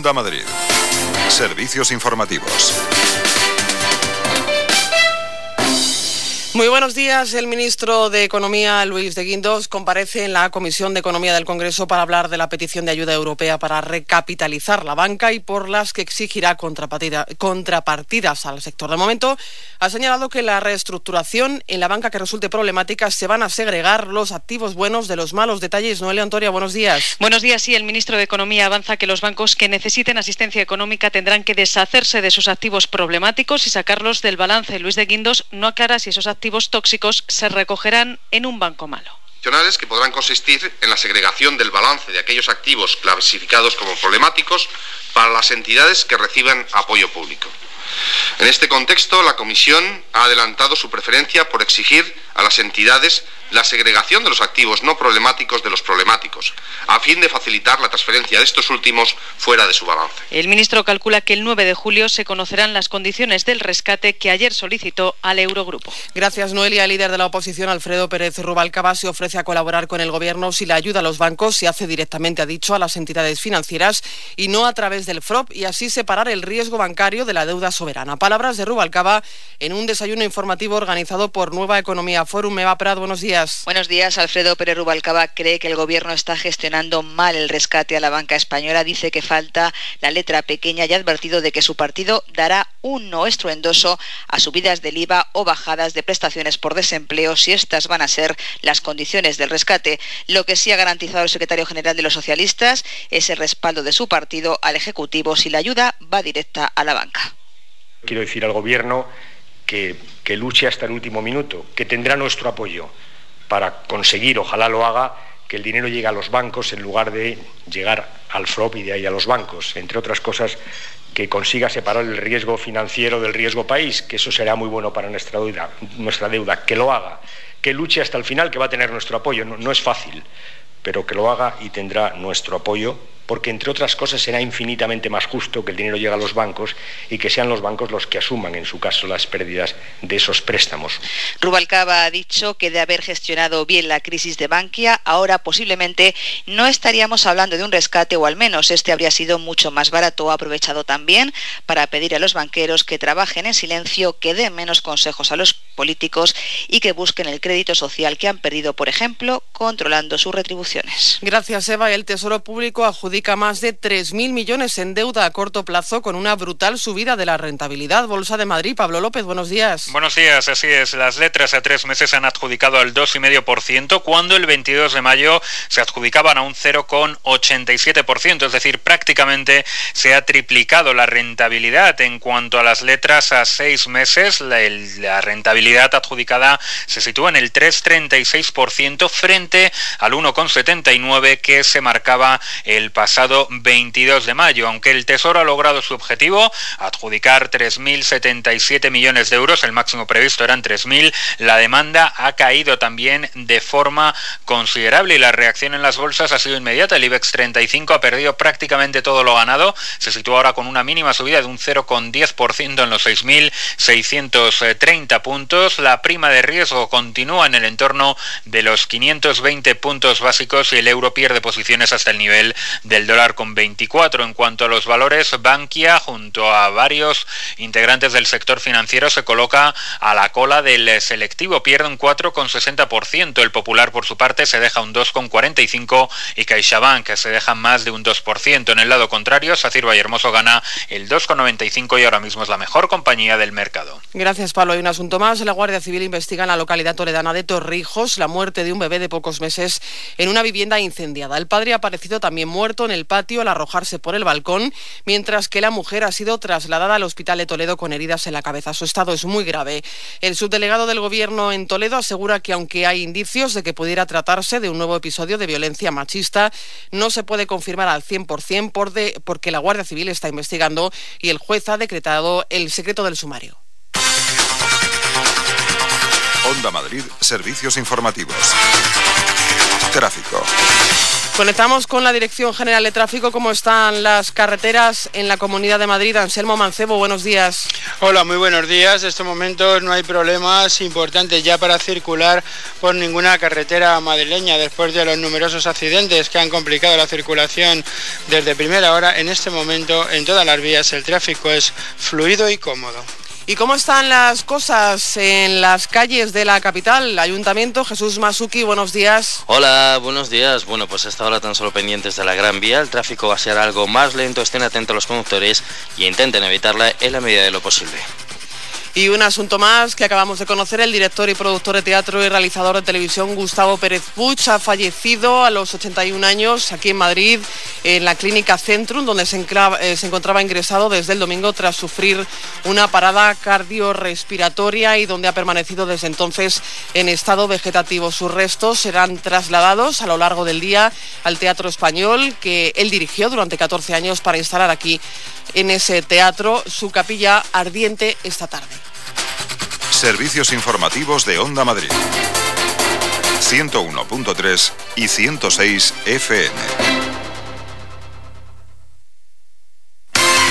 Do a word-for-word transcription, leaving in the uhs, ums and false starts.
Onda Madrid. Servicios informativos. Muy buenos días. El ministro de Economía, Luis de Guindos, comparece en la Comisión de Economía del Congreso para hablar de la petición de ayuda europea para recapitalizar la banca y por las que exigirá contrapartida, contrapartidas al sector. De momento, ha señalado que la reestructuración en la banca que resulte problemática se van a segregar los activos buenos de los malos. Detalles, Noelia Antoria, buenos días. Buenos días. Sí, el ministro de Economía avanza que los bancos que necesiten asistencia económica tendrán que deshacerse de sus activos problemáticos y sacarlos del balance. Luis de Guindos no aclara si esos activos activos tóxicos se recogerán en un banco malo. Que podrán consistir en la segregación del balance de aquellos activos clasificados como problemáticos para las entidades que reciban apoyo público. En este contexto, la Comisión ha adelantado su preferencia por exigir a las entidades la segregación de los activos no problemáticos de los problemáticos, a fin de facilitar la transferencia de estos últimos fuera de su balance. El ministro calcula que el nueve de julio se conocerán las condiciones del rescate que ayer solicitó al Eurogrupo. Gracias, Noelia. El líder de la oposición, Alfredo Pérez Rubalcaba, se ofrece a colaborar con el Gobierno si la ayuda a los bancos se hace directamente, ha dicho, a las entidades financieras y no a través del F R O P, y así separar el riesgo bancario de la deuda soberana. Palabras de Rubalcaba en un desayuno informativo organizado por Nueva Economía Forum. Eva Prat, buenos días. Buenos días. Alfredo Pérez Rubalcaba cree que el Gobierno está gestionando mal el rescate a la banca española. Dice que falta la letra pequeña y ha advertido de que su partido dará un no estruendoso a subidas del I V A o bajadas de prestaciones por desempleo si estas van a ser las condiciones del rescate. Lo que sí ha garantizado el secretario general de los socialistas es el respaldo de su partido al Ejecutivo si la ayuda va directa a la banca. Quiero decir al Gobierno que, que luche hasta el último minuto, que tendrá nuestro apoyo para conseguir, ojalá lo haga, que el dinero llegue a los bancos en lugar de llegar al F R O P y de ahí a los bancos. Entre otras cosas, que consiga separar el riesgo financiero del riesgo país, que eso será muy bueno para nuestra deuda, nuestra deuda. Que lo haga, que luche hasta el final, que va a tener nuestro apoyo. No, no es fácil, pero que lo haga y tendrá nuestro apoyo, porque entre otras cosas será infinitamente más justo que el dinero llegue a los bancos y que sean los bancos los que asuman, en su caso, las pérdidas de esos préstamos. Rubalcaba ha dicho que de haber gestionado bien la crisis de Bankia, ahora posiblemente no estaríamos hablando de un rescate, o al menos este habría sido mucho más barato. Ha aprovechado también para pedir a los banqueros que trabajen en silencio, que den menos consejos a los políticos y que busquen el crédito social que han perdido, por ejemplo, controlando sus retribuciones. Gracias, Eva. El Tesoro Público adjudica más de tres mil millones en deuda a corto plazo con una brutal subida de la rentabilidad. Bolsa de Madrid, Pablo López, buenos días. Buenos días, así es. Las letras a tres meses han adjudicado al dos coma cinco por ciento, cuando el veintidós de mayo se adjudicaban a un cero coma ochenta y siete por ciento, es decir, prácticamente se ha triplicado la rentabilidad. En cuanto a las letras a seis meses, la, el, la rentabilidad adjudicada se sitúa en el tres coma treinta y seis por ciento frente al uno coma setenta y nueve por ciento que se marcaba el pasado veintidós de mayo. Aunque el Tesoro ha logrado su objetivo, adjudicar tres mil setenta y siete millones de euros, el máximo previsto eran tres mil, la demanda ha caído también de forma considerable y la reacción en las bolsas ha sido inmediata. El IBEX treinta y cinco ha perdido prácticamente todo lo ganado, se sitúa ahora con una mínima subida de un cero coma diez por ciento en los seis mil seiscientos treinta puntos. La prima de riesgo continúa en el entorno de los quinientos veinte puntos básicos y el euro pierde posiciones hasta el nivel del dólar con veinticuatro. En cuanto a los valores, Bankia, junto a varios integrantes del sector financiero, se coloca a la cola del selectivo, pierde un cuatro coma sesenta por ciento. El Popular, por su parte, se deja un dos coma cuarenta y cinco por ciento y CaixaBank se deja más de un dos por ciento. En el lado contrario, Sacyr Vallehermoso gana el dos coma noventa y cinco por ciento y ahora mismo es la mejor compañía del mercado. Gracias, Pablo. Hay un asunto más. La Guardia Civil investiga en la localidad toledana de Torrijos la muerte de un bebé de pocos meses en una vivienda incendiada. El padre ha aparecido también muerto en el patio al arrojarse por el balcón, mientras que la mujer ha sido trasladada al hospital de Toledo con heridas en la cabeza. Su estado es muy grave. El subdelegado del Gobierno en Toledo asegura que aunque hay indicios de que pudiera tratarse de un nuevo episodio de violencia machista, no se puede confirmar al cien por ciento por de, porque la Guardia Civil está investigando y el juez ha decretado el secreto del sumario. Onda Madrid, servicios informativos. Tráfico. Conectamos con la Dirección General de Tráfico. ¿Cómo están las carreteras en la Comunidad de Madrid? Anselmo Mancebo, buenos días. Hola, muy buenos días. En estos momentos no hay problemas importantes ya para circular por ninguna carretera madrileña después de los numerosos accidentes que han complicado la circulación desde primera hora. En este momento en todas las vías el tráfico es fluido y cómodo. ¿Y cómo están las cosas en las calles de la capital? Ayuntamiento, Jesús Masuki, buenos días. Hola, buenos días. Bueno, pues hasta ahora tan solo pendientes de la Gran Vía. El tráfico va a ser algo más lento, estén atentos los conductores y intenten evitarla en la medida de lo posible. Y un asunto más que acabamos de conocer, el director y productor de teatro y realizador de televisión Gustavo Pérez Puig ha fallecido a los ochenta y un años aquí en Madrid, en la Clínica Centrum, donde se, enclava, eh, se encontraba ingresado desde el domingo tras sufrir una parada cardiorrespiratoria y donde ha permanecido desde entonces en estado vegetativo. Sus restos serán trasladados a lo largo del día al Teatro Español, que él dirigió durante catorce años para instalar aquí en ese teatro su capilla ardiente esta tarde. Servicios informativos de Onda Madrid. ciento uno punto tres y ciento seis F M.